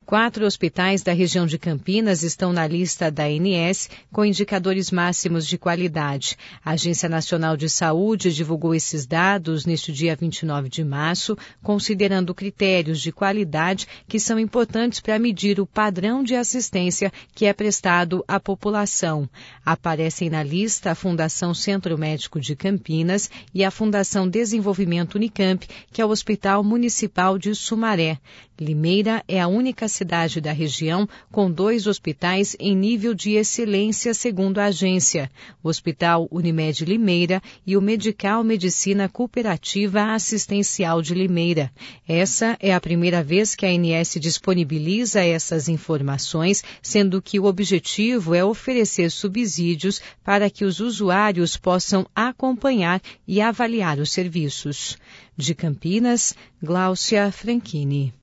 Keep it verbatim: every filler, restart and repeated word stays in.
Quatro hospitais da região de Campinas estão na lista da A N S com indicadores máximos de qualidade. A Agência Nacional de Saúde divulgou esses dados neste dia vinte e nove de março, considerando critérios de qualidade que são importantes para medir o padrão de assistência que é prestado à população. Aparecem na lista a Fundação Centro Médico de Campinas e a Fundação Desenvolvimento Unicamp, que é o Hospital Municipal de Sumaré. Limeira é a única cidade da região com dois hospitais em nível de excelência, segundo a agência: o Hospital Unimed Limeira e o Medical Medicina Cooperativa Assistencial de Limeira. Essa é a primeira vez que a A N S disponibiliza essas informações, sendo que o objetivo é oferecer subsídios para que os usuários possam acompanhar e avaliar os serviços. De Campinas, Gláucia Franchini.